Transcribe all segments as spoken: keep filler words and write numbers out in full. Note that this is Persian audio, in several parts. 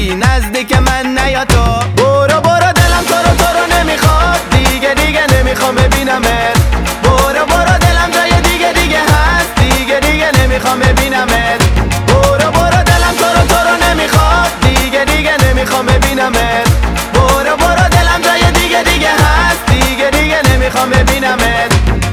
کردی نزدیک من نیا تو. برو برو دلم تو رو تو رو نمیخواد، دیگه دیگه نمیخوام ببینمت. برو برو دلم جای دیگه دیگه هست، دیگه دیگه نمیخوام ببینمت. برو برو دلم تو رو تو رو نمیخواد، دیگه دیگه نمیخوام ببینمت. برو برو دلم جای دیگه دیگه هست، دیگه دیگه نمیخوام ببینمت.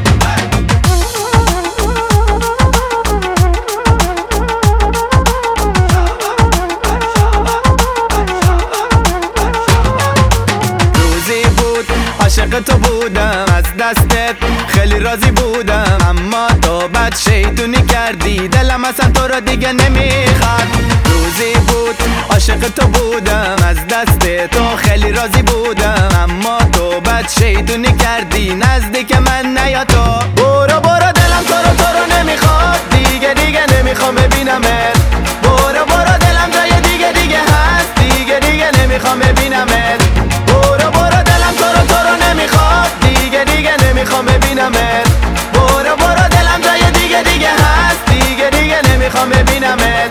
عاشق تو بودم، از دستت خیلی راضی بودم، اما تو بد شیطونی کردی، دلم اصلا تو رو دیگه نمیخواد. روزی بود عاشق تو بودم، از دست تو خیلی راضی بودم، اما تو بد شیطونی کردی نزدیک من نیا تو. برو برو دلم تو رو تو رو نمیخواد، دیگه دیگه نمیخوام ببینمت. برو برو دلم جای دیگه دیگه هست، دیگه دیگه نمیخوام ببینمت. برو برو دلم تو رو تو رو نمیخواد، دیگه دیگه نمیخوام ببینمت. برو برو دلم جای دیگه دیگه هست، دیگه دیگه نمیخوام ببینمت.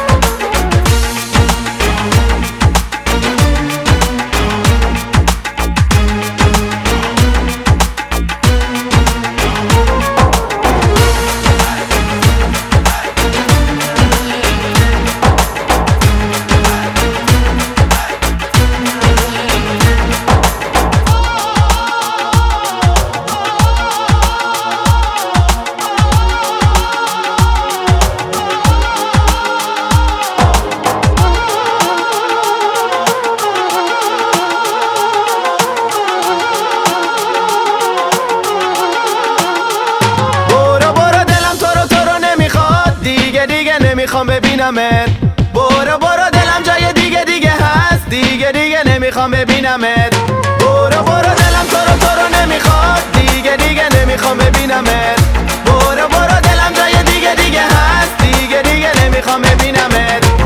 نمیخوام ببینمت. برو برو دلم جای دیگه دیگه هست، دیگه دیگه نمیخوام ببینمت. برو برو دلم تو رو تو رو نمیخواد، دیگه دیگه نمیخوام ببینمت. برو برو دلم جای دیگه دیگه هست، دیگه دیگه نمیخوام ببینمت.